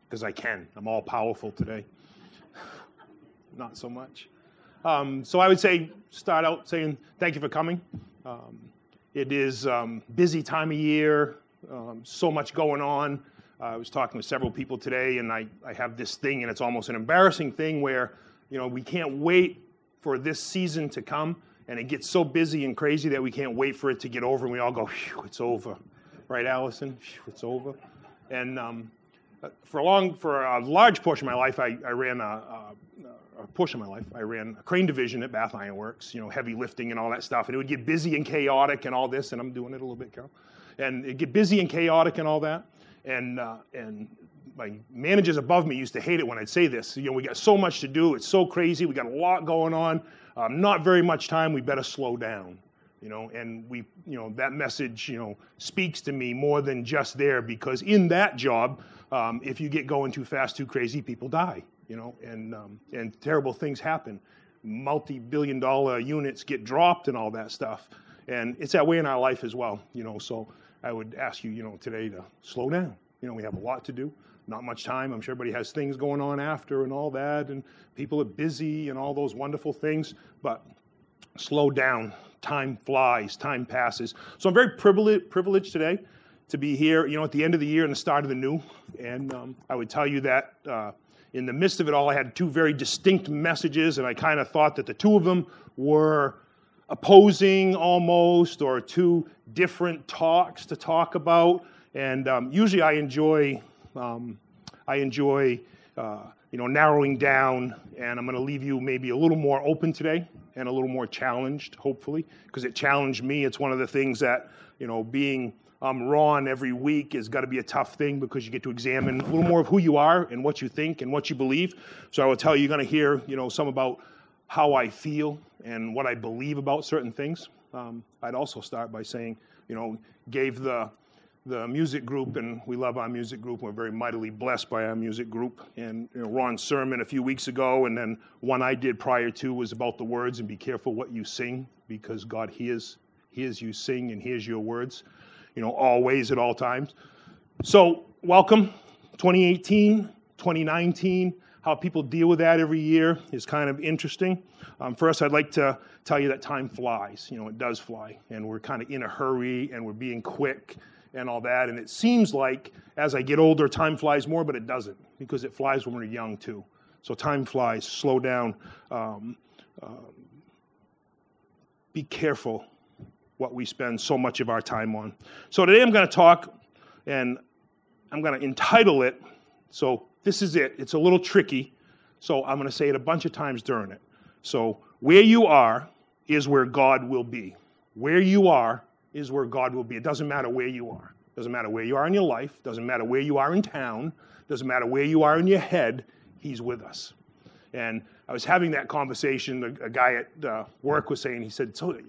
because I can. I'm all powerful today. Not so much. So I would say, start out saying thank you for coming. It is busy time of year, so much going on. I was talking with several people today, and I have this thing, and it's almost an embarrassing thing where, we can't wait for this season to come, and it gets so busy and crazy that we can't wait for it to get over, and we all go, phew, it's over. Right, Allison? Phew, it's over. And for a large portion of my life, I ran I ran a crane division at Bath Iron Works, heavy lifting and all that stuff, and it would get busy and chaotic and all this, and I'm doing it a little bit, Carol. And it'd get busy and chaotic and all that, and my managers above me used to hate it when I'd say this. We got so much to do, it's so crazy, we got a lot going on, not very much time, we better slow down. And we, that message, speaks to me more than just there, because in that job, if you get going too fast, too crazy, people die, and terrible things happen. Multi-billion-dollar units get dropped and all that stuff. And it's that way in our life as well, so I would ask you, today to slow down. We have a lot to do, not much time. I'm sure everybody has things going on after and all that, and people are busy and all those wonderful things, but slow down. Time flies, time passes. So I'm very privileged today to be here, at the end of the year and the start of the new. And I would tell you that in the midst of it all, I had two very distinct messages, and I kind of thought that the two of them were opposing almost, or two different talks to talk about. And usually I enjoy narrowing down, and I'm going to leave you maybe a little more open today and a little more challenged, hopefully, because it challenged me. It's one of the things that, being Ron every week has got to be a tough thing, because you get to examine a little more of who you are and what you think and what you believe. So I will tell you, you're going to hear, some about how I feel and what I believe about certain things. I'd also start by saying, gave the music group, and we love our music group. We're very mightily blessed by our music group. And Ron's sermon a few weeks ago, and then one I did prior to, was about the words, and be careful what you sing, because God hears you sing and hears your words, always at all times. So welcome, 2018, 2019. How people deal with that every year is kind of interesting. First, I'd like to tell you that time flies. It does fly, and we're kind of in a hurry, and we're being quick and all that. And it seems like as I get older, time flies more, but it doesn't, because it flies when we're young too. So time flies, slow down. Be careful what we spend so much of our time on. So today I'm going to talk, and I'm going to entitle it, so this is it. It's a little tricky, so I'm going to say it a bunch of times during it. So where you are is where God will be. Where you are is where God will be. It doesn't matter where you are. It doesn't matter where you are in your life. It doesn't matter where you are in town. It doesn't matter where you are in your head. He's with us. And I was having that conversation. A guy at work was saying, he said, so,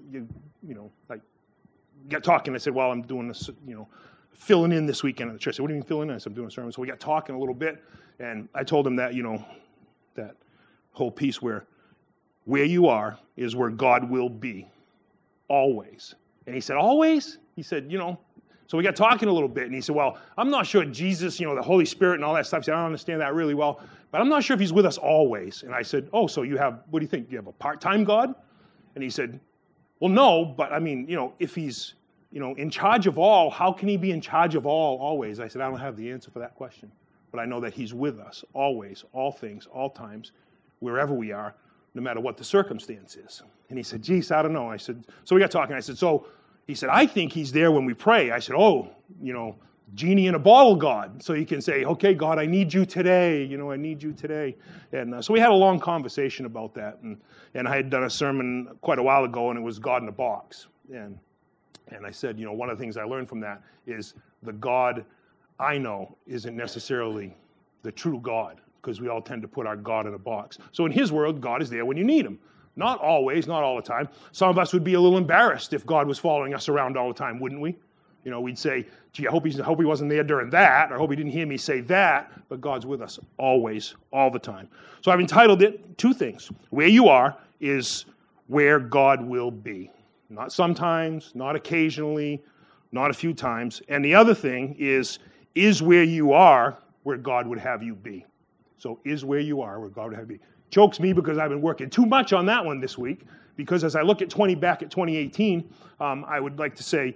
got talking. I said, well, I'm doing this, filling in this weekend at the church. I said, what do you mean filling in? I said, I'm doing a sermon. So we got talking a little bit, and I told him that, that whole piece where you are is where God will be, always. And he said, always? He said, so we got talking a little bit, and he said, well, I'm not sure Jesus, the Holy Spirit and all that stuff. He said, I don't understand that really well, but I'm not sure if he's with us always. And I said, oh, so what do you think? You have a part-time God? And he said, well, no, but I mean, if he's, in charge of all, how can he be in charge of all always? I said, I don't have the answer for that question, but I know that he's with us always, all things, all times, wherever we are, no matter what the circumstance is. And he said, geez, I don't know. I said, so we got talking. I said, he said, I think he's there when we pray. I said, genie in a bottle God. So you can say, okay, God, I need you today. I need you today. And so we had a long conversation about that. And I had done a sermon quite a while ago, and it was God in a box. And I said, one of the things I learned from that is the God I know isn't necessarily the true God, because we all tend to put our God in a box. So in his world, God is there when you need him. Not always, not all the time. Some of us would be a little embarrassed if God was following us around all the time, wouldn't we? We'd say, gee, I hope he wasn't there during that, or I hope he didn't hear me say that, but God's with us always, all the time. So I've entitled it two things. Where you are is where God will be. Not sometimes, not occasionally, not a few times. And the other thing is where you are where God would have you be. So is where you are where God would have you be. Chokes me because I've been working too much on that one this week, because as I look at back at 2018, I would like to say,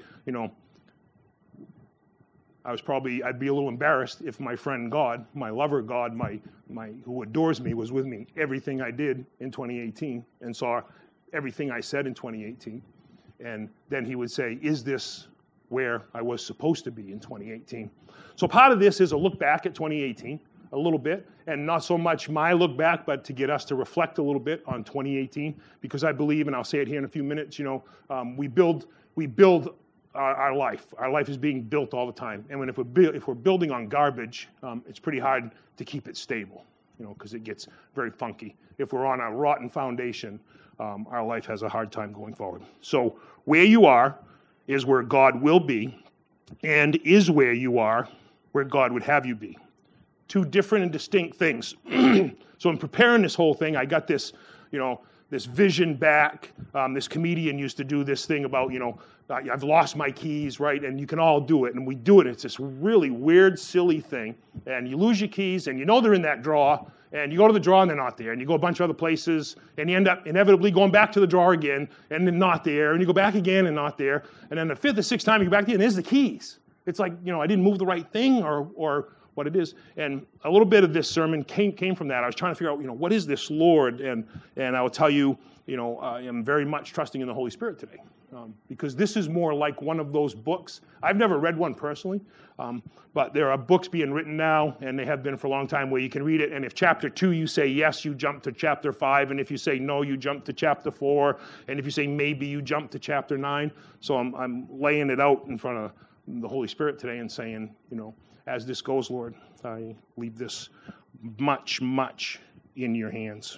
I'd be a little embarrassed if my friend God, my lover God, who adores me, was with me everything I did in 2018 and saw everything I said in 2018. And then he would say, is this where I was supposed to be in 2018? So part of this is a look back at 2018 a little bit, and not so much my look back, but to get us to reflect a little bit on 2018, because I believe, and I'll say it here in a few minutes, we build our life. Our life is being built all the time, and if we're building on garbage, it's pretty hard to keep it stable, because it gets very funky. If we're on a rotten foundation, our life has a hard time going forward. So where you are is where God will be, and is where you are where God would have you be. Two different and distinct things. So in preparing this whole thing, I got this, this vision back. This comedian used to do this thing about, I've lost my keys, right? And you can all do it. And we do it. It's this really weird, silly thing. And you lose your keys, and they're in that drawer. And you go to the drawer, and they're not there. And you go a bunch of other places, and you end up inevitably going back to the drawer again, and they're not there. And you go back again, and not there. And then the fifth or sixth time you go back there, and there's the keys. It's like, I didn't move the right thing, or what it is. And a little bit of this sermon came from that. I was trying to figure out, what is this, Lord? And I will tell you, I am very much trusting in the Holy Spirit today, because this is more like one of those books. I've never read one personally, but there are books being written now, and they have been for a long time, where you can read it, and if chapter 2 you say yes, you jump to chapter 5, and if you say no, you jump to chapter 4, and if you say maybe, you jump to chapter 9. So I'm laying it out in front of the Holy Spirit today and saying, as this goes, Lord, I leave this much, much in your hands.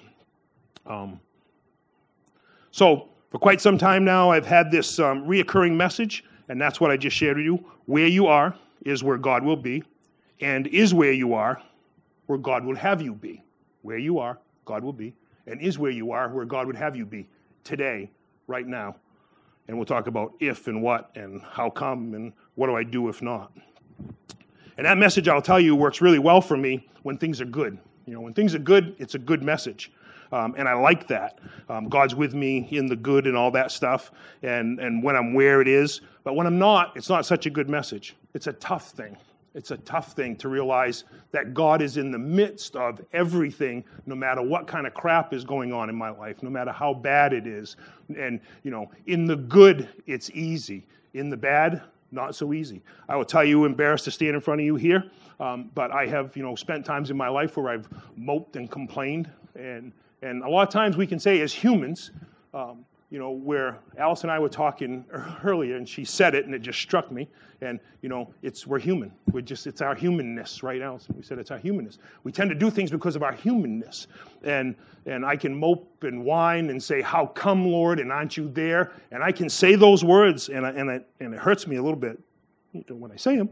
So for quite some time now, I've had this reoccurring message, and that's what I just shared with you. Where you are is where God will be, and is where you are where God will have you be. Where you are, God will be, and is where you are where God would have you be today, right now. And we'll talk about if and what and how come and what do I do if not. And that message, I'll tell you, works really well for me when things are good. When things are good, it's a good message. And I like that. God's with me in the good and all that stuff, and when I'm where it is. But when I'm not, it's not such a good message. It's a tough thing. It's a tough thing to realize that God is in the midst of everything, no matter what kind of crap is going on in my life, no matter how bad it is. And, in the good, it's easy. In the bad, not so easy. I will tell you, embarrassed to stand in front of you here, but I have, spent times in my life where I've moped and complained. And a lot of times we can say as humans, where Alice and I were talking earlier, and she said it, and it just struck me. And, we're human. It's our humanness, right, Alice? We said it's our humanness. We tend to do things because of our humanness. And I can mope and whine and say, how come, Lord, and aren't you there? And I can say those words, and it hurts me a little bit when I say them.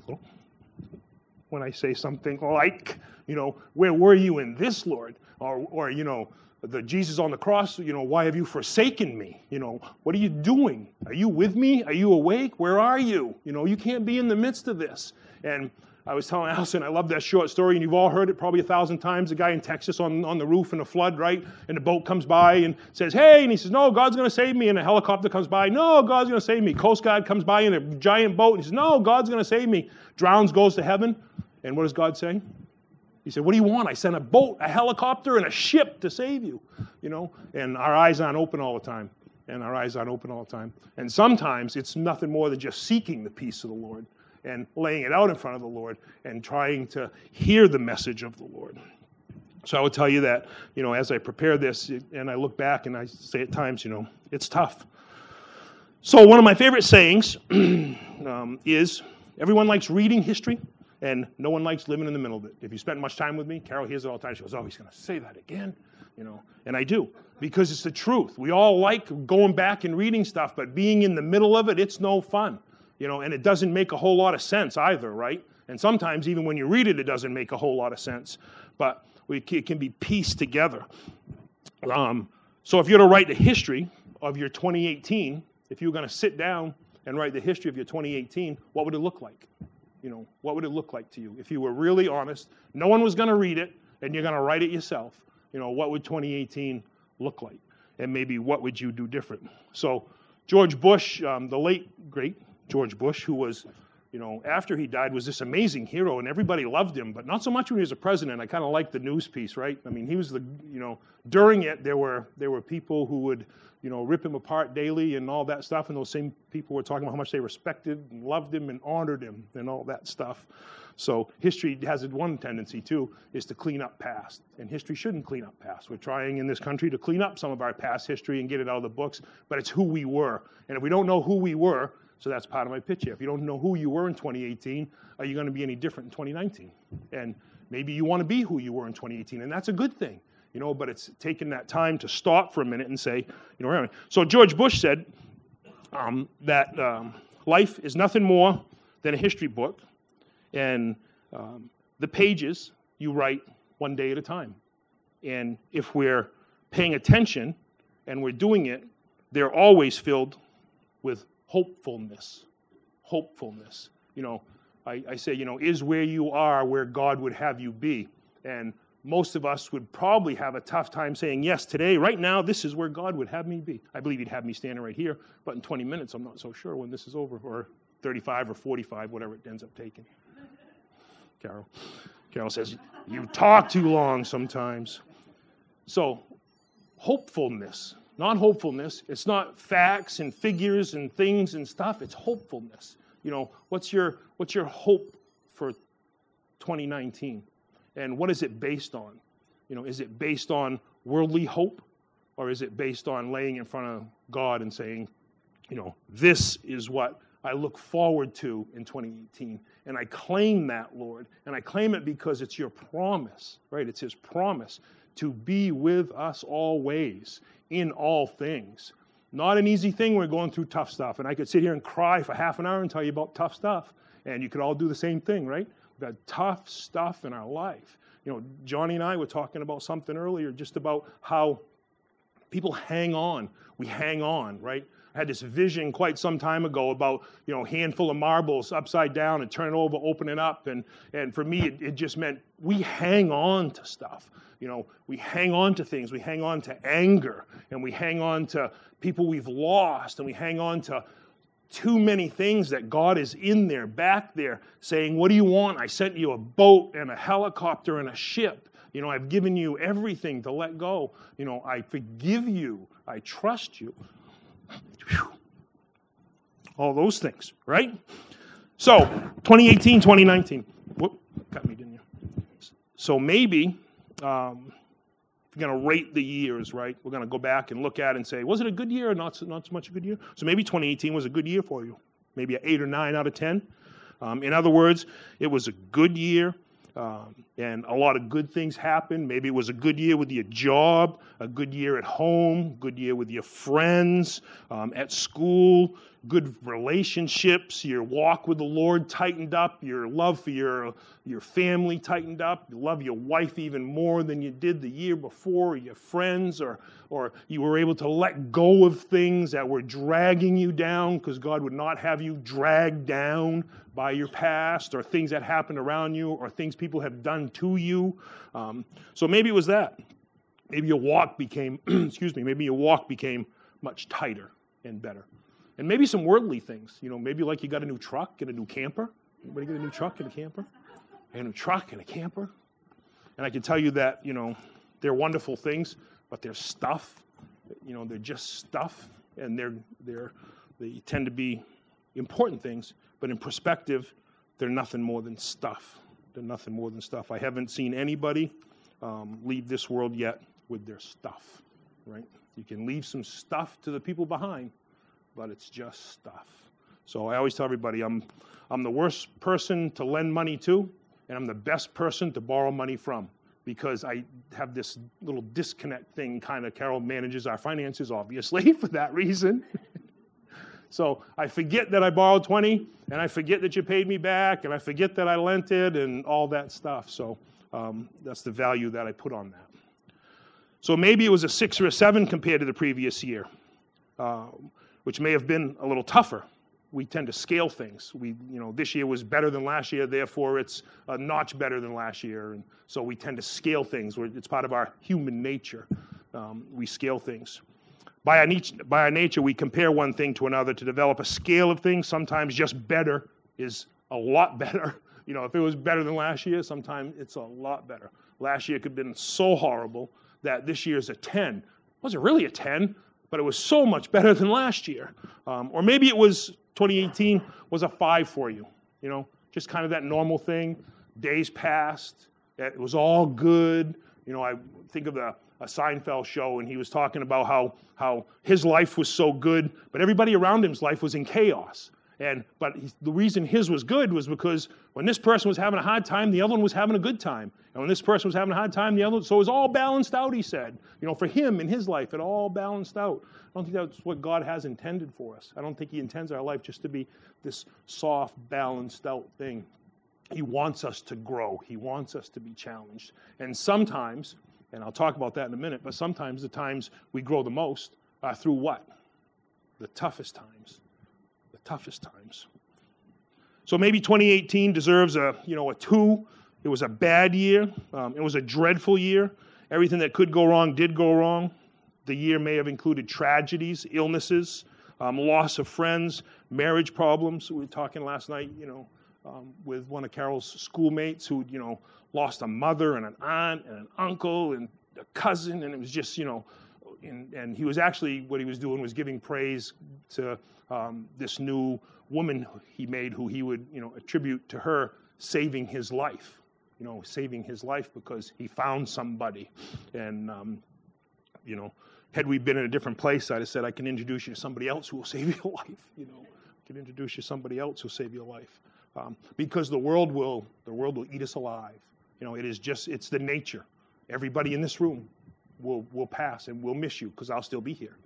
When I say something like, where were you in this, Lord? Or the Jesus on the cross, why have you forsaken me? What are you doing? Are you with me? Are you awake? Where are you? You can't be in the midst of this. And I was telling Allison, I love that short story, and you've all heard it probably 1,000 times. The guy in Texas on the roof in a flood, right? And the boat comes by and says, hey, and he says, no, God's going to save me. And a helicopter comes by, no, God's going to save me. Coast Guard comes by in a giant boat, and he says, no, God's going to save me. Drowns, goes to heaven. And what does God say? He said, what do you want? I sent a boat, a helicopter, and a ship to save you. And our eyes aren't open all the time. And sometimes it's nothing more than just seeking the peace of the Lord and laying it out in front of the Lord and trying to hear the message of the Lord. So I would tell you that, as I prepare this and I look back and I say at times, it's tough. So one of my favorite sayings is, everyone likes reading history, and no one likes living in the middle of it. If you spend much time with me, Carol hears it all the time. She goes, oh, he's going to say that again. And I do, because it's the truth. We all like going back and reading stuff, but being in the middle of it, it's no fun. And it doesn't make a whole lot of sense either, right? And sometimes even when you read it, it doesn't make a whole lot of sense. But it can be pieced together. So if you're to write the history of your 2018, if you were going to sit down and write the history of your 2018, what would it look like? What would it look like to you? If you were really honest, no one was going to read it, and you're going to write it yourself. What would 2018 look like? And maybe what would you do different? So George Bush, the late, great George Bush, who was, after he died, was this amazing hero, and everybody loved him, but not so much when he was a president. I kind of liked the news piece, right? I mean, he was during it, there were people who would, rip him apart daily and all that stuff, and those same people were talking about how much they respected and loved him and honored him and all that stuff. So history has one tendency, too, is to clean up past, and history shouldn't clean up past. We're trying in this country to clean up some of our past history and get it out of the books, but it's who we were. And if we don't know who we were, so that's part of my pitch here. If you don't know who you were in 2018, are you going to be any different in 2019? And maybe you want to be who you were in 2018, and that's a good thing. But it's taking that time to stop for a minute and say, So George Bush said that life is nothing more than a history book, and the pages you write one day at a time. And if we're paying attention and we're doing it, they're always filled with hopefulness. Hopefulness. I say, is where you are where God would have you be. And most of us would probably have a tough time saying, yes, today, right now, this is where God would have me be. I believe he'd have me standing right here, but in 20 minutes, I'm not so sure when this is over, or 35 or 45, whatever it ends up taking. Carol says, you talk too long sometimes. So, hopefulness, not hopefulness. It's not facts and figures and things and stuff. It's hopefulness. What's your hope for 2019? And what is it based on? Is it based on worldly hope, or is it based on laying in front of God and saying, this is what I look forward to in 2018, and I claim that, Lord, and I claim it because it's your promise, right? It's his promise to be with us always in all things. Not an easy thing when we're going through tough stuff, and I could sit here and cry for half an hour and tell you about tough stuff, and you could all do the same thing, right? We've got tough stuff in our life. Johnny and I were talking about something earlier, just about how people hang on. We hang on, right? I had this vision quite some time ago about, a handful of marbles upside down and turn it over, open it up. And for me, it just meant we hang on to stuff. We hang on to things. We hang on to anger, and we hang on to people we've lost, and we hang on to too many things that God is in there, back there, saying, what do you want? I sent you a boat and a helicopter and a ship. I've given you everything to let go. I forgive you. I trust you. Whew. All those things, right? So, 2018, 2019. Whoop, got me, didn't you? So maybe, if you're going to rate the years, right, we're going to go back and look at it and say, was it a good year or not so much a good year? So maybe 2018 was a good year for you. Maybe an 8 or 9 out of 10. In other words, it was a good year. And a lot of good things happened. Maybe it was a good year with your job, a good year at home, good year with your friends, at school, good relationships, your walk with the Lord tightened up, your love for your family tightened up, you love your wife even more than you did the year before, or your friends, or you were able to let go of things that were dragging you down, because God would not have you dragged down by your past, or things that happened around you, or things people have done to you. So maybe it was that. Maybe your walk became, maybe your walk became much tighter and better. And maybe some worldly things, maybe like you got a new truck and a new camper. Anybody get a new truck and a camper? A new truck and a camper. And I can tell you that, they're wonderful things, but they're stuff. They're just stuff, and they tend to be important things, but in perspective, they're nothing more than stuff. They're nothing more than stuff. I haven't seen anybody leave this world yet with their stuff, right? You can leave some stuff to the people behind, but it's just stuff. So I always tell everybody I'm the worst person to lend money to, and I'm the best person to borrow money from, because I have this little disconnect thing. Kind of, Carol manages our finances, obviously, for that reason. So I forget that I borrowed 20, and I forget that you paid me back, and I forget that I lent it, and all that stuff. So that's the value that I put on that. So maybe it was a 6 or a 7 compared to the previous year, which may have been a little tougher. we tend to scale things. This year was better than last year, therefore it's a notch better than last year. And so we tend to scale things. It's part of our human nature. We scale things. By our nature, we compare one thing to another to develop a scale of things. Sometimes just better is a lot better. If it was better than last year, sometimes it's a lot better. Last year could have been so horrible that this year's a 10. It wasn't really a 10, but it was so much better than last year. Or maybe it was 2018 was a 5 for you. Just kind of that normal thing. Days passed. It was all good. I think of a Seinfeld show, and he was talking about how his life was so good, but everybody around him's life was in chaos. But the reason his was good was because when this person was having a hard time, the other one was having a good time. And when this person was having a hard time, the other one, so it was all balanced out, he said. For him in his life, it all balanced out. I don't think that's what God has intended for us. I don't think he intends our life just to be this soft, balanced out thing. He wants us to grow. He wants us to be challenged. And sometimes, and I'll talk about that in a minute, but sometimes the times we grow the most are through what? The toughest times. Toughest times. So maybe 2018 deserves a 2. It was a bad year. It was a dreadful year. Everything that could go wrong did go wrong. The year may have included tragedies, illnesses, loss of friends, marriage problems. We were talking last night, with one of Carol's schoolmates who, lost a mother and an aunt and an uncle and a cousin, and it was just, and he was actually, what he was doing was giving praise to this new woman he made, who he would, attribute to her saving his life, saving his life because he found somebody. And, had we been in a different place, I'd have said, I can introduce you to somebody else who will save your life, I can introduce you to somebody else who will save your life. Because the world will eat us alive. It's the nature. Everybody in this room will pass and we'll miss you because I'll still be here.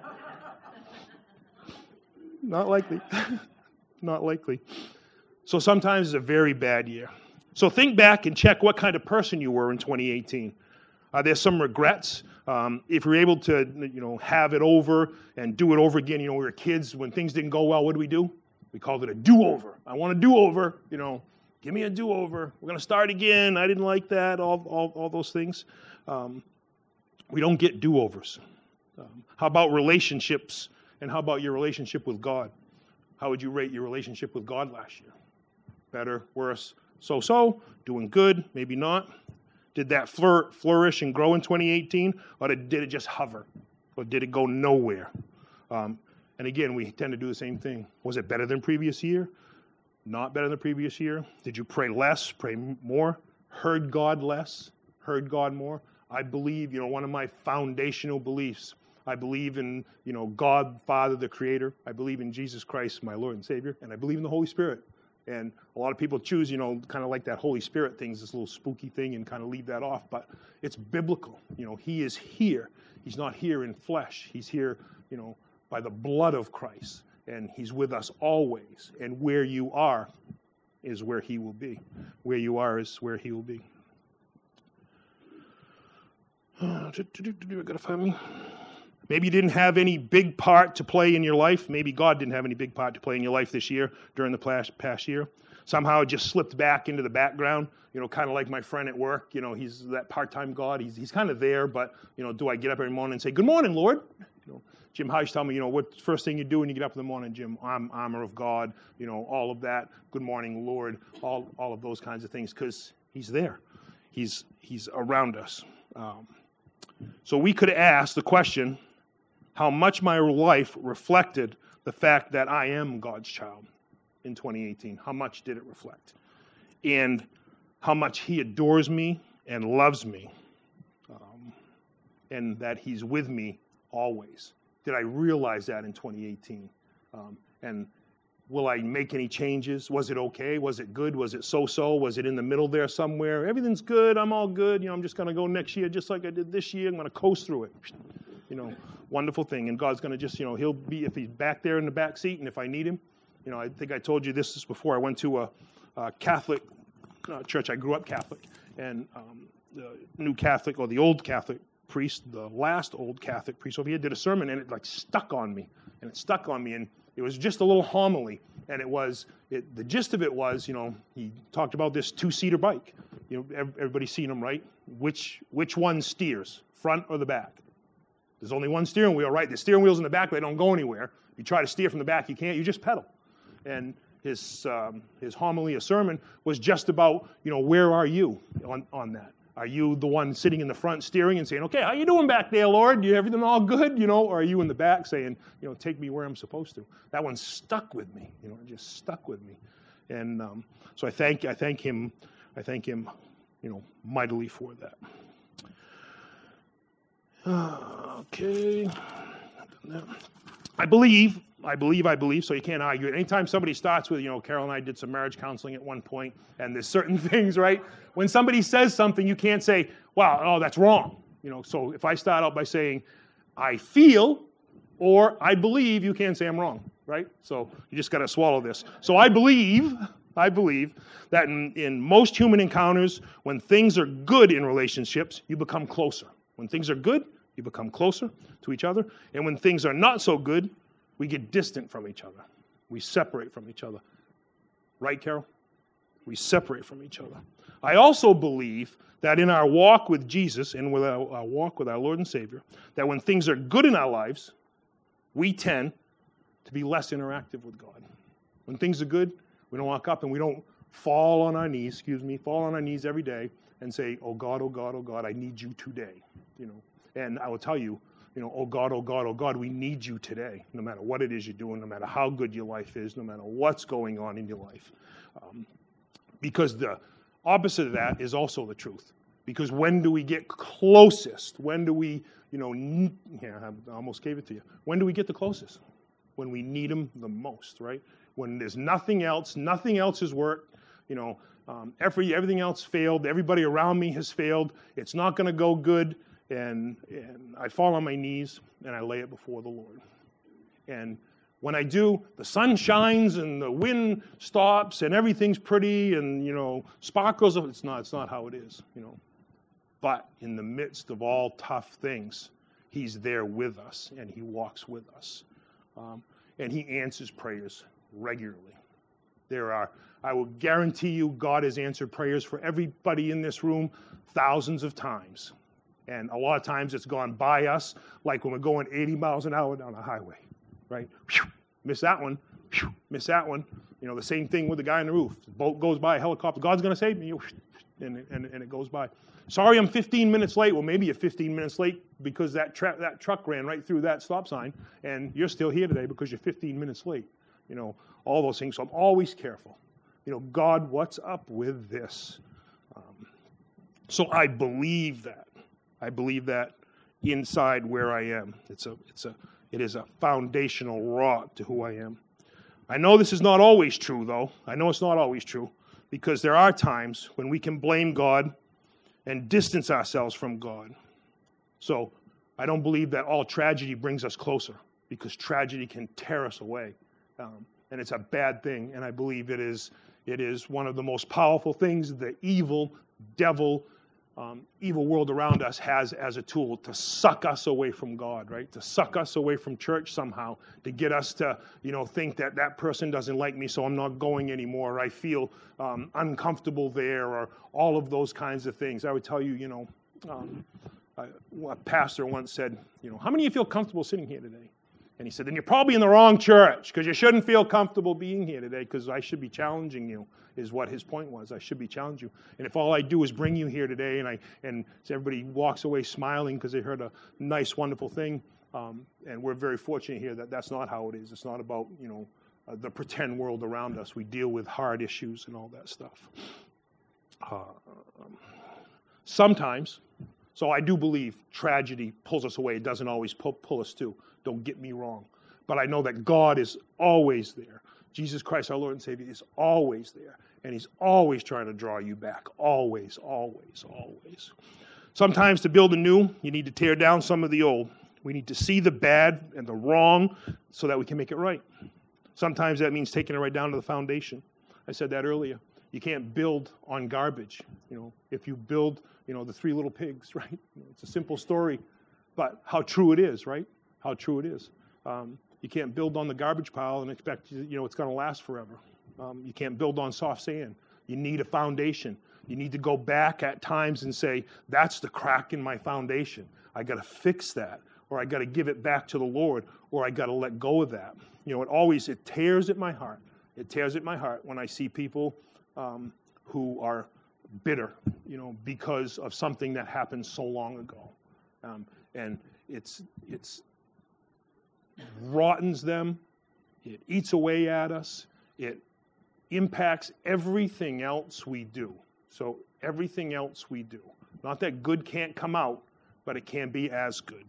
Not likely. Not likely. So sometimes it's a very bad year. So think back and check what kind of person you were in 2018. There's some regrets. If you're able to, have it over and do it over again, we were kids, when things didn't go well, what do? We called it a do-over. I want a do-over, give me a do-over. We're going to start again. I didn't like that, all those things. We don't get do-overs. How about relationships? And how about your relationship with God? How would you rate your relationship with God last year? Better, worse, so-so, doing good, maybe not. Did that flourish and grow in 2018? Or did it just hover? Or did it go nowhere? And again, we tend to do the same thing. Was it better than previous year? Not better than previous year? Did you pray less, pray more? Heard God less, heard God more? I believe, one of my foundational beliefs, I believe in, God, Father, the Creator. I believe in Jesus Christ, my Lord and Savior. And I believe in the Holy Spirit. And a lot of people choose, kind of like that Holy Spirit thing, this little spooky thing, and kind of leave that off. But it's biblical. He is here. He's not here in flesh. He's here, by the blood of Christ. And he's with us always. And where you are is where he will be. Where you are is where he will be. I gotta find me. Maybe you didn't have any big part to play in your life. Maybe God didn't have any big part to play in your life this year, during the past year. Somehow it just slipped back into the background, kind of like my friend at work. He's that part-time God. He's kind of there, but, do I get up every morning and say, good morning, Lord? Jim Heish tell me, what's the first thing you do when you get up in the morning, Jim? I'm armor of God, all of that. Good morning, Lord, all of those kinds of things, because he's there. He's around us. So we could ask the question, how much my life reflected the fact that I am God's child in 2018. How much did it reflect? And how much he adores me and loves me, and that he's with me always. Did I realize that in 2018? And will I make any changes? Was it okay? Was it good? Was it so-so? Was it in the middle there somewhere? Everything's good. I'm all good. I'm just going to go next year just like I did this year. I'm going to coast through it. Wonderful thing. And God's going to just, he'll be, if he's back there in the back seat, and if I need him, I think I told you this before. I went to a Catholic church. I grew up Catholic. And the new Catholic, or the old Catholic priest, the last old Catholic priest over here, did a sermon, and it stuck on me. And it stuck on me. And It was just a little homily, and the gist of it was, he talked about this two-seater bike. Everybody's seen them, right? Which one steers, front or the back? There's only one steering wheel, right? The steering wheel's in the back, but they don't go anywhere. You try to steer from the back, you can't. You just pedal. And his homily, a sermon, was just about, where are you on that? Are you the one sitting in the front steering and saying, okay, how you doing back there, Lord? Everything all good? Or are you in the back saying, take me where I'm supposed to? That one stuck with me. It just stuck with me. And so I thank him, mightily for that. Okay. I believe, so you can't argue it. Anytime somebody starts with, Carol and I did some marriage counseling at one point, and there's certain things, right? When somebody says something, you can't say, wow, oh, that's wrong. So if I start out by saying, I feel, or I believe, you can't say I'm wrong, right? So you just got to swallow this. So I believe that in most human encounters, when things are good in relationships, you become closer. When things are good, you become closer to each other. And when things are not so good, we get distant from each other. We separate from each other. Right, Carol? We separate from each other. I also believe that in our walk with Jesus and with our walk with our Lord and Savior, that when things are good in our lives, we tend to be less interactive with God. When things are good, we don't walk up and we don't fall on our knees every day and say, oh God, I need you today. And I will tell you, oh God, we need you today, no matter what it is you're doing, no matter how good your life is, no matter what's going on in your life. Because the opposite of that is also the truth. Because when do we get closest? When do we, I almost gave it to you. When do we get the closest? When we need him the most, right? When there's nothing else has worked, everything else failed, everybody around me has failed, it's not going to go good, and I fall on my knees and I lay it before the Lord. And when I do, the sun shines and the wind stops and everything's pretty and, sparkles. It's not how it is, But in the midst of all tough things, he's there with us and he walks with us. And he answers prayers regularly. I will guarantee you, God has answered prayers for everybody in this room thousands of times. And a lot of times it's gone by us, like when we're going 80 miles an hour down a highway, right? Whew, miss that one. Whew, miss that one. The same thing with the guy on the roof. The boat goes by, a helicopter. God's going to save me. And it goes by. Sorry, I'm 15 minutes late. Well, maybe you're 15 minutes late because that truck ran right through that stop sign, and you're still here today because you're 15 minutes late. All those things. So I'm always careful. God, what's up with this? So I believe that. I believe that inside where I am. It is a foundational rock to who I am. I know this is not always true, though. I know it's not always true, because there are times when we can blame God and distance ourselves from God. So I don't believe that all tragedy brings us closer, because tragedy can tear us away. And it's a bad thing, and I believe it is one of the most powerful things the evil world around us has as a tool to suck us away from God, right? To suck us away from church somehow, to get us to, think that person doesn't like me, so I'm not going anymore, or I feel uncomfortable there, or all of those kinds of things. I would tell you, a pastor once said, how many of you feel comfortable sitting here today? And he said, then you're probably in the wrong church, because you shouldn't feel comfortable being here today, because I should be challenging you, is what his point was. I should be challenging you. And if all I do is bring you here today, and everybody walks away smiling because they heard a nice, wonderful thing, and we're very fortunate here that that's not how it is. It's not about, the pretend world around us. We deal with hard issues and all that stuff. Sometimes, so I do believe tragedy pulls us away. It doesn't always pull us to. Don't get me wrong. But I know that God is always there. Jesus Christ, our Lord and Savior, is always there. And he's always trying to draw you back. Always, always, always. Sometimes to build anew, you need to tear down some of the old. We need to see the bad and the wrong so that we can make it right. Sometimes that means taking it right down to the foundation. I said that earlier. You can't build on garbage. If you build, the three little pigs, right? It's a simple story, but how true it is, right? How true it is. You can't build on the garbage pile and expect, it's going to last forever. You can't build on soft sand. You need a foundation. You need to go back at times and say, that's the crack in my foundation. I got to fix that, or I got to give it back to the Lord, or I got to let go of that. It tears at my heart. It tears at my heart when I see people who are bitter, because of something that happened so long ago. And it's rottens them. It eats away at us. It impacts everything else we do. So everything else we do. Not that good can't come out, but it can be as good.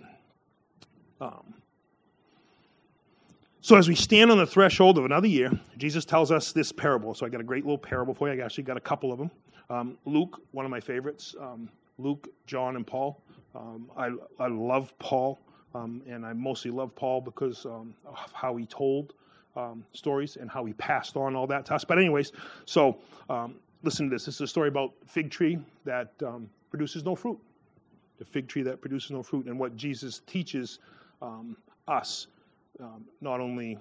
So as we stand on the threshold of another year, Jesus tells us this parable. So I got a great little parable for you. I actually got a couple of them. Luke, one of my favorites. Luke, John, and Paul. I love Paul, and I mostly love Paul because of how he told stories and how he passed on all that to us. But anyways, so listen to this. This is a story about a fig tree that produces no fruit. The fig tree that produces no fruit, and what Jesus teaches us, not only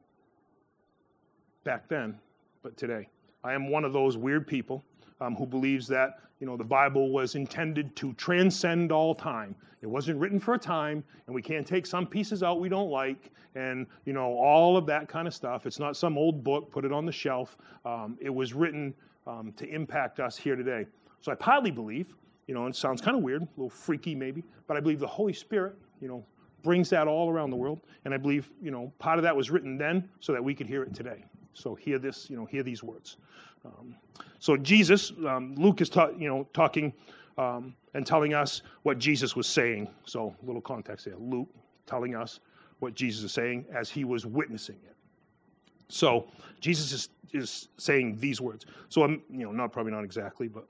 back then, but today. I am one of those weird people who believes that the Bible was intended to transcend all time. It wasn't written for a time, and we can't take some pieces out we don't like, and all of that kind of stuff. It's not some old book, put it on the shelf. It was written to impact us here today. So I partly believe, it sounds kind of weird, a little freaky maybe, but I believe the Holy Spirit, brings that all around the world, and I believe, part of that was written then so that we could hear it today. So hear this, hear these words. So Jesus, Luke is talking and telling us what Jesus was saying. So a little context here. Luke telling us what Jesus is saying as he was witnessing it. So Jesus is saying these words. So probably not exactly, but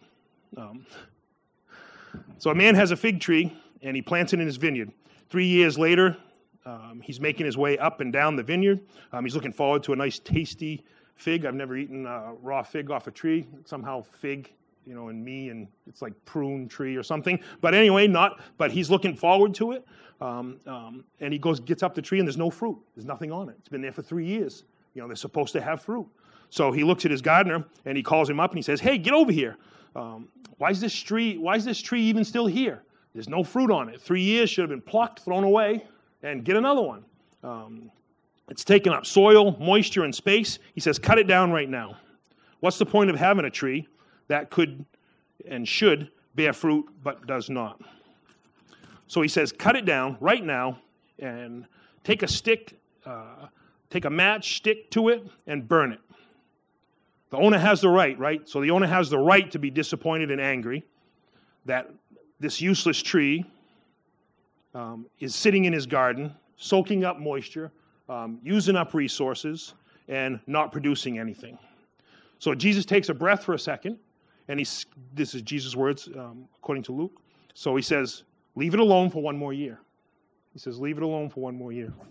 so a man has a fig tree and he plants it in his vineyard. 3 years later, he's making his way up and down the vineyard. He's looking forward to a nice, tasty fig. I've never eaten a raw fig off a tree. Somehow fig, and it's like prune tree or something. But anyway, but he's looking forward to it. And he gets up the tree and there's no fruit. There's nothing on it. It's been there for 3 years. They're supposed to have fruit. So he looks at his gardener and he calls him up and he says, hey, get over here. Why is this tree even still here? There's no fruit on it. 3 years should have been plucked, thrown away, and get another one. It's taken up soil, moisture, and space. He says, cut it down right now. What's the point of having a tree that could and should bear fruit but does not? So he says, cut it down right now and take a stick, take a match, stick to it, and burn it. The owner has the right? So the owner has the right to be disappointed and angry that this useless tree is sitting in his garden, soaking up moisture, using up resources, and not producing anything. So Jesus takes a breath for a second, and this is Jesus' words, according to Luke. So he says, leave it alone for one more year. He says, leave it alone for one more year.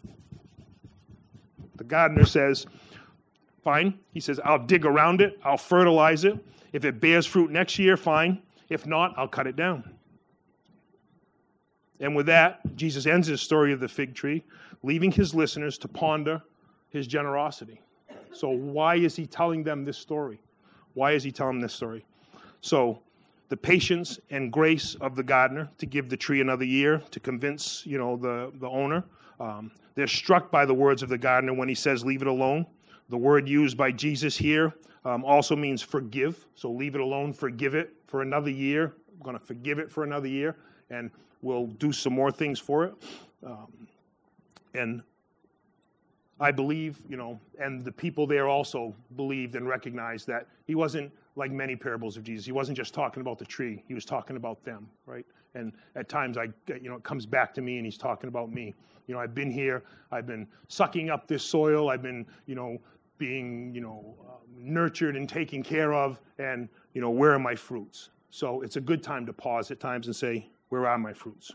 The gardener says, fine. He says, I'll dig around it. I'll fertilize it. If it bears fruit next year, fine. If not, I'll cut it down. And with that, Jesus ends his story of the fig tree, leaving his listeners to ponder his generosity. So why is he telling them this story? Why is he telling them this story? So the patience and grace of the gardener to give the tree another year, to convince, the owner. They're struck by the words of the gardener when he says, leave it alone. The word used by Jesus here also means forgive. So leave it alone, forgive it for another year. I'm going to forgive it for another year, and we'll do some more things for it. And I believe, and the people there also believed and recognized that he wasn't like many parables of Jesus. He wasn't just talking about the tree. He was talking about them, right? And at times, it comes back to me, and he's talking about me. I've been here. I've been sucking up this soil. I've been, being, nurtured and taken care of, and, where are my fruits? So it's a good time to pause at times and say, where are my fruits?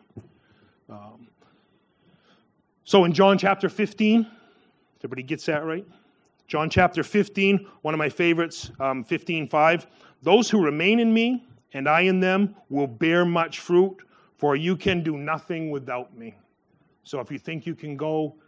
So in John chapter 15, everybody gets that right? John chapter 15, one of my favorites, 15:5. Those who remain in me and I in them will bear much fruit, for you can do nothing without me. So if you think you can go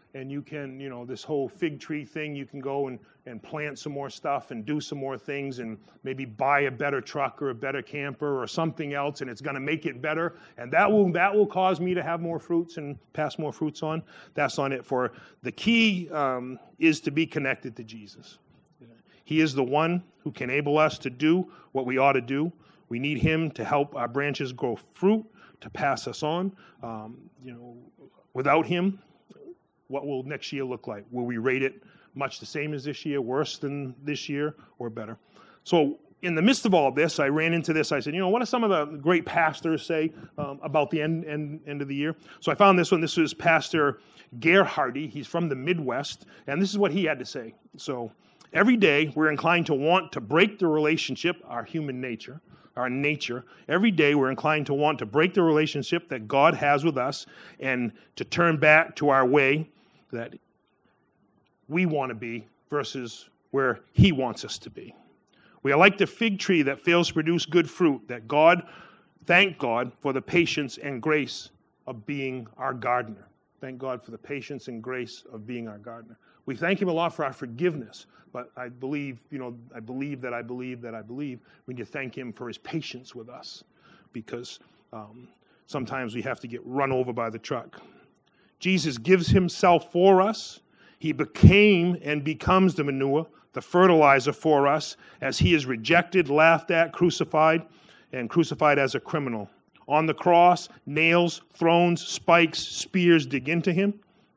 and you can, this whole fig tree thing, you can go and plant some more stuff and do some more things and maybe buy a better truck or a better camper or something else, and it's going to make it better, and that will cause me to have more fruits and pass more fruits on. That's not it. For the key is to be connected to Jesus. He is the one who can enable us to do what we ought to do. We need him to help our branches grow fruit, to pass us on. Without him, what will next year look like? Will we rate it much the same as this year, worse than this year, or better? So in the midst of all this, I ran into this. I said, what do some of the great pastors say about the end of the year? So I found this one. This is Pastor Gerhardy. He's from the Midwest, and this is what he had to say. So every day we're inclined to want to break the relationship, our human nature, our nature. Every day we're inclined to want to break the relationship that God has with us and to turn back to our way that we want to be versus where he wants us to be. We are like the fig tree that fails to produce good fruit, thank God for the patience and grace of being our gardener. Thank God for the patience and grace of being our gardener. We thank him a lot for our forgiveness, but I believe we need to thank him for his patience with us, because sometimes we have to get run over by the truck. Jesus gives himself for us. He became and becomes the manure, the fertilizer for us, as he is rejected, laughed at, crucified as a criminal. On the cross, nails, thrones, spikes, spears dig into him.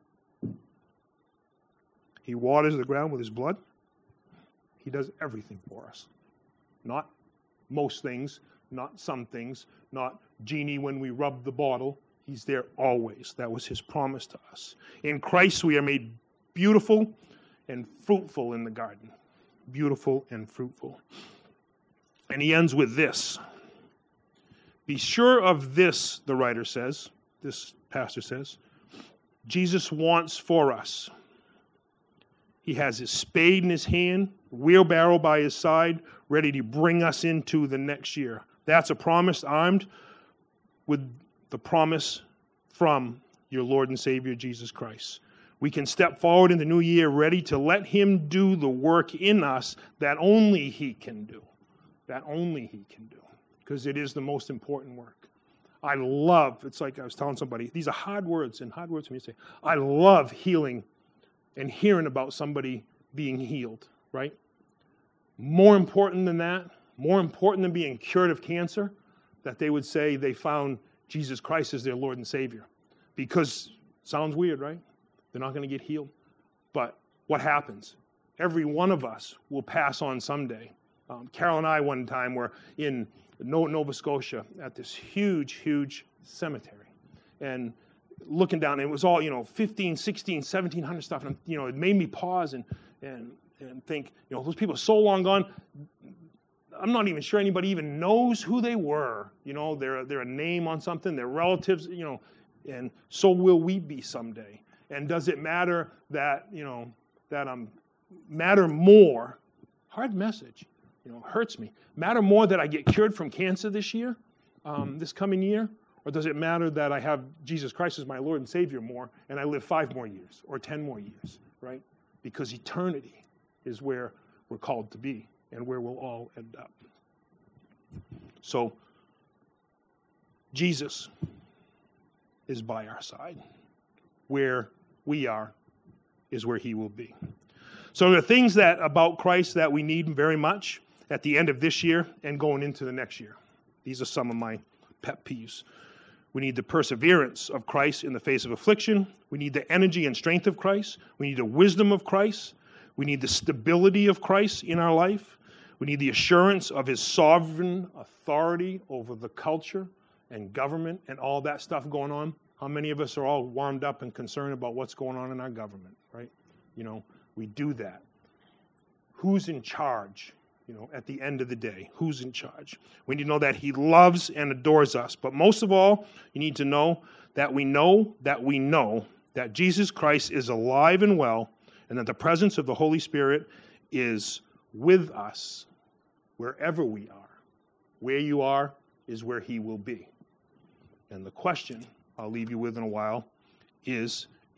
He waters the ground with his blood. He does everything for us. Not most things, not some things, not genie when we rub the bottle. He's there always. That was his promise to us. In Christ we are made beautiful and fruitful in the garden. Beautiful and fruitful. And he ends with this. Be sure of this, the writer says, this pastor says, Jesus wants for us. He has his spade in his hand, wheelbarrow by his side, ready to bring us into the next year. That's a promise armed with the promise from your Lord and Savior, Jesus Christ. We can step forward in the new year ready to let him do the work in us that only he can do. That only he can do. Because it is the most important work. It's like I was telling somebody, these are hard words, and hard words for me to say. I love healing and hearing about somebody being healed, right? More important than that, more important than being cured of cancer, that they would say they found Jesus Christ as their Lord and Savior. Because, sounds weird, right? They're not going to get healed. But what happens? Every one of us will pass on someday. Carol and I one time were in Nova Scotia at this huge, huge cemetery. And looking down, and it was all, 15, 16, 1700 stuff. And, it made me pause and think, those people are so long gone. I'm not even sure anybody even knows who they were. They're a name on something, they're relatives, and so will we be someday. And does it matter that, matter more, hard message, hurts me, matter more that I get cured from cancer this year, this coming year, or does it matter that I have Jesus Christ as my Lord and Savior more, and I live 5 more years, or 10 more years, right? Because eternity is where we're called to be, and where we'll all end up. So, Jesus is by our side. Where we are is where he will be. So there are things about Christ that we need very much at the end of this year and going into the next year. These are some of my pet peeves. We need the perseverance of Christ in the face of affliction. We need the energy and strength of Christ. We need the wisdom of Christ. We need the stability of Christ in our life. We need the assurance of his sovereign authority over the culture and government and all that stuff going on. How many of us are all wound up and concerned about what's going on in our government, right? We do that. Who's in charge? At the end of the day, who's in charge? We need to know that he loves and adores us. But most of all, you need to know that we know that Jesus Christ is alive and well, and that the presence of the Holy Spirit is with us wherever we are. Where you are is where he will be. And the question I'll leave you with in a while is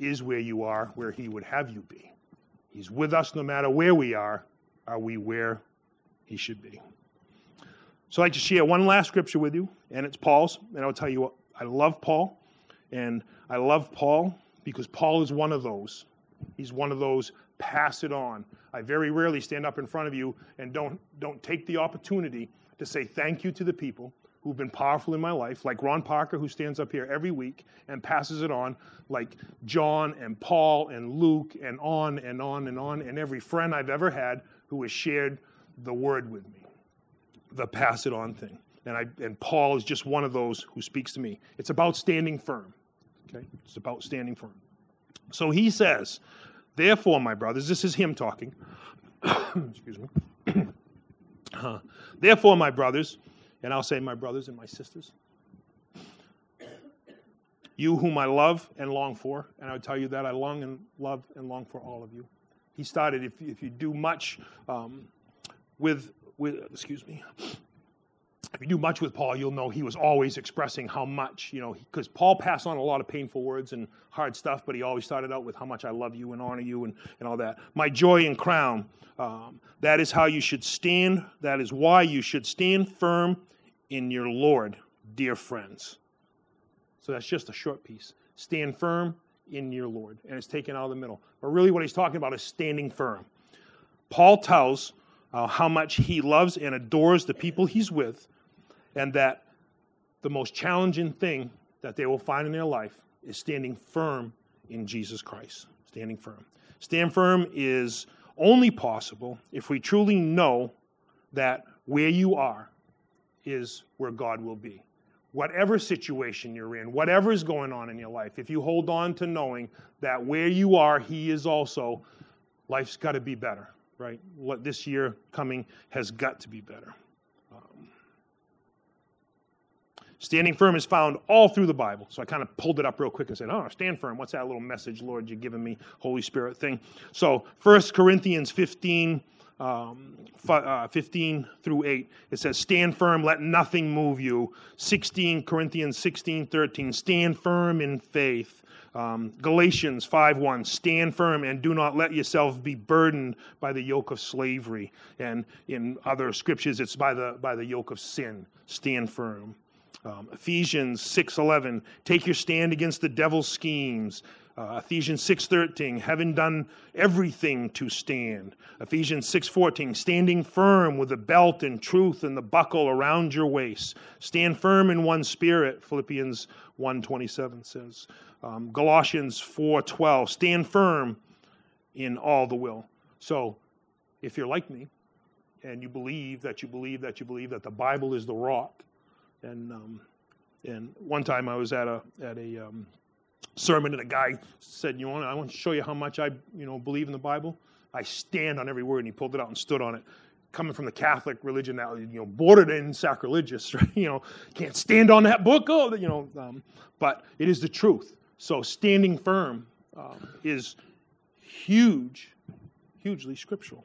is where you are, where he would have you be. He's with us no matter where we are. Are we where he should be? So I'd like to share one last scripture with you, and it's Paul's. And I'll tell you what, I love Paul. And I love Paul because Paul is one of those. He's one of those, pass it on. I very rarely stand up in front of you and don't take the opportunity to say thank you to the people who've been powerful in my life, like Ron Parker, who stands up here every week and passes it on, like John and Paul and Luke and on and on and on, and every friend I've ever had who has shared the word with me, the pass it on thing. And Paul is just one of those who speaks to me. It's about standing firm. Okay? It's about standing firm. So he says, therefore, my brothers, this is him talking. Excuse me. Therefore, my brothers, and I'll say my brothers and my sisters, you whom I love and long for, and I would tell you that I long and love and long for all of you. He started, if you do much if you do much with Paul, you'll know he was always expressing how much, because Paul passed on a lot of painful words and hard stuff, but he always started out with how much I love you and honor you and all that. My joy and crown, that is how you should stand. That is why you should stand firm in your Lord, dear friends. So that's just a short piece. Stand firm in your Lord. And it's taken out of the middle. But really what he's talking about is standing firm. Paul tells how much he loves and adores the people he's with, and that the most challenging thing that they will find in their life is standing firm in Jesus Christ. Standing firm. Stand firm is only possible if we truly know that where you are is where God will be. Whatever situation you're in, whatever is going on in your life, if you hold on to knowing that where you are, he is also, life's got to be better, right? What this year coming has got to be better. Standing firm is found all through the Bible. So I kind of pulled it up real quick and said, stand firm. What's that little message, Lord, you're giving me, Holy Spirit thing? So 1 Corinthians 15 through 8, it says, stand firm, let nothing move you. 16 Corinthians 16:13, stand firm in faith. Galatians 5:1, stand firm and do not let yourself be burdened by the yoke of slavery. And in other scriptures, it's by the yoke of sin. Stand firm. Ephesians 6:11, take your stand against the devil's schemes. Ephesians 6:13, having done everything to stand. Ephesians 6:14, standing firm with the belt and truth and the buckle around your waist. Stand firm in one spirit, Philippians 1:27 says. Galatians 4:12, stand firm in all the will. So if you're like me and you believe that the Bible is the rock, and one time I was at a sermon, and a guy said, I want to show you how much I believe in the Bible. I stand on every word, and he pulled it out and stood on it. Coming from the Catholic religion, that bordered in sacrilegious, right? Can't stand on that book. But it is the truth. So standing firm is hugely scriptural.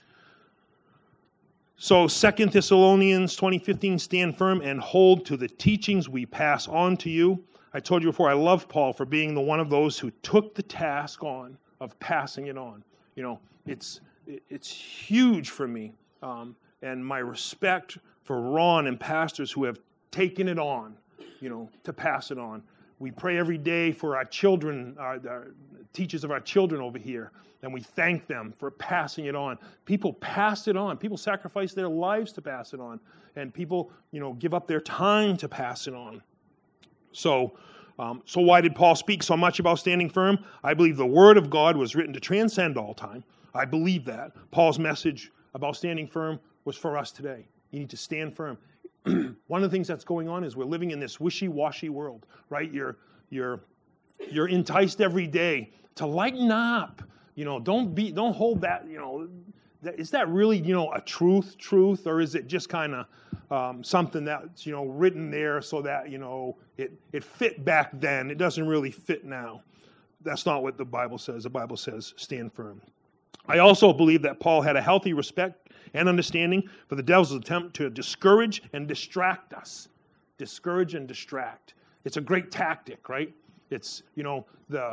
So 2 Thessalonians 20:15, stand firm and hold to the teachings we pass on to you. I told you before, I love Paul for being the one of those who took the task on of passing it on. It's huge for me, and my respect for Ron and pastors who have taken it on, to pass it on. We pray every day for our children, our teachers of our children over here, and we thank them for passing it on. People pass it on. People sacrifice their lives to pass it on, and people, give up their time to pass it on. So why did Paul speak so much about standing firm? I believe the Word of God was written to transcend all time. I believe that. Paul's message about standing firm was for us today. You need to stand firm. One of the things that's going on is we're living in this wishy-washy world, right? You're enticed every day to lighten up. Don't hold that. Is that really a truth, or is it just kind of something that's written there so that it fit back then? It doesn't really fit now. That's not what the Bible says. The Bible says stand firm. I also believe that Paul had a healthy respect and understanding for the devil's attempt to discourage and distract us. Discourage and distract. It's a great tactic, right? It's,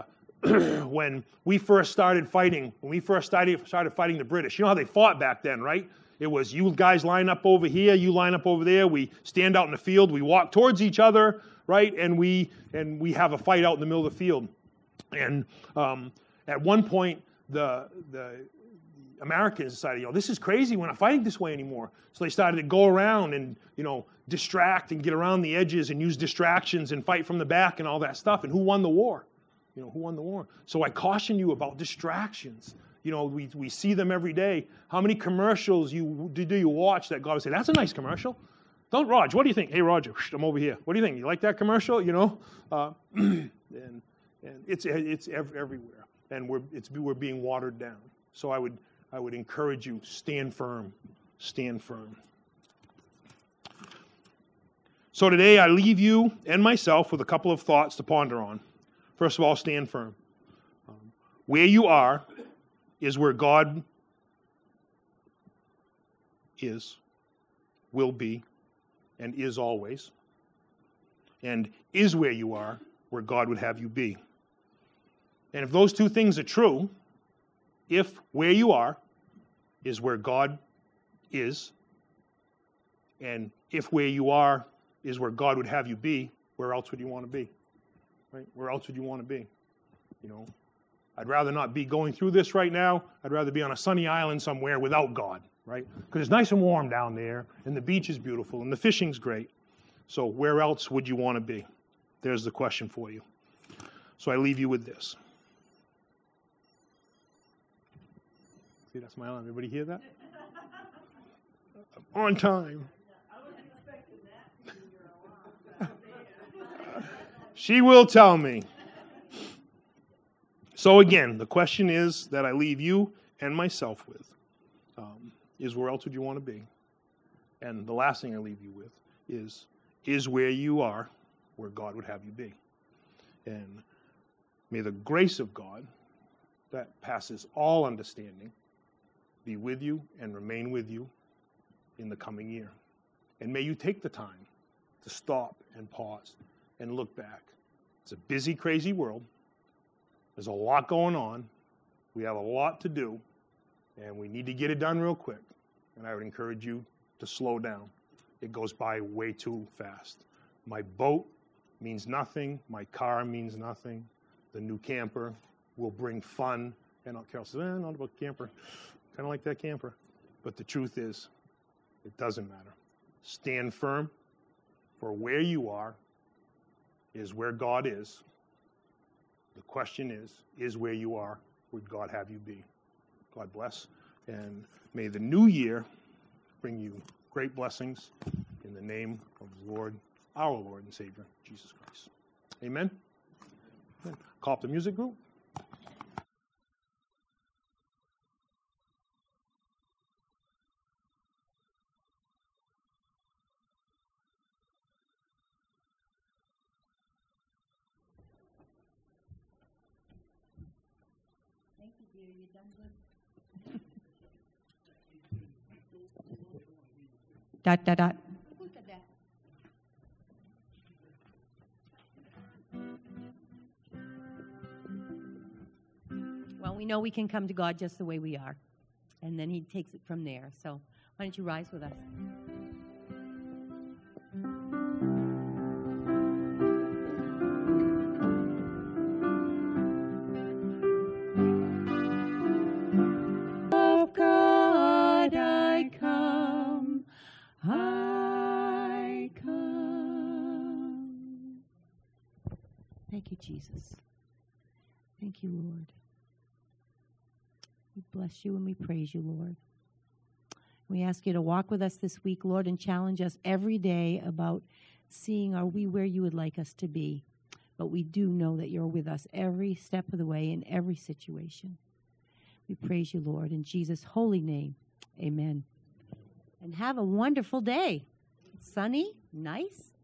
when we first started fighting, the British, you know how they fought back then, right? It was you guys line up over here, you line up over there, we stand out in the field, we walk towards each other, right? And we have a fight out in the middle of the field. And at one point, the Americans decided, this is crazy, we're not fighting this way anymore. So they started to go around and, distract and get around the edges and use distractions and fight from the back and all that stuff. And who won the war? Who won the war? So I caution you about distractions. We see them every day. How many commercials do you watch that God would say, that's a nice commercial? Don't, Raj, what do you think? Hey, Roger, I'm over here. What do you think? You like that commercial? And it's everywhere. And we're being watered down. So I would encourage you, stand firm. Stand firm. So today I leave you and myself with a couple of thoughts to ponder on. First of all, stand firm. Where you are is where God is, will be, and is always. And is where you are, where God would have you be. And if those two things are true, if where you are is where God is, and if where you are is where God would have you be, where else would you want to be? Right? Where else would you want to be? I'd rather not be going through this right now. I'd rather be on a sunny island somewhere without God, right? Because it's nice and warm down there, and the beach is beautiful, and the fishing's great. So where else would you want to be? There's the question for you. So I leave you with this. See that smile? Everybody hear that? On time. She will tell me. So again, the question is that I leave you and myself with is where else would you want to be? And the last thing I leave you with is where you are, where God would have you be. And may the grace of God that passes all understanding be with you and remain with you in the coming year. And may you take the time to stop and pause and look back. It's a busy, crazy world. There's a lot going on. We have a lot to do, and we need to get it done real quick. And I would encourage you to slow down. It goes by way too fast. My boat means nothing. My car means nothing. The new camper will bring fun. And Carol says, not about camper. Kind of like that camper. But the truth is, it doesn't matter. Stand firm, for where you are is where God is. The question is where you are, would God have you be? God bless. And may the new year bring you great blessings in the name of the Lord, our Lord and Savior, Jesus Christ. Amen? Amen. Call up the music group. Thank you, dear. You done good. Dot, dot, dot. Well, we know we can come to God just the way we are. And then he takes it from there. So why don't you rise with us? Of God I come. I come. Thank you, Jesus. Thank you, Lord. We bless you and we praise you, Lord. We ask you to walk with us this week, Lord, and challenge us every day about seeing, are we where you would like us to be? But we do know that you're with us every step of the way in every situation. We praise you, Lord, in Jesus' holy name. Amen. And have a wonderful day. Sunny, nice,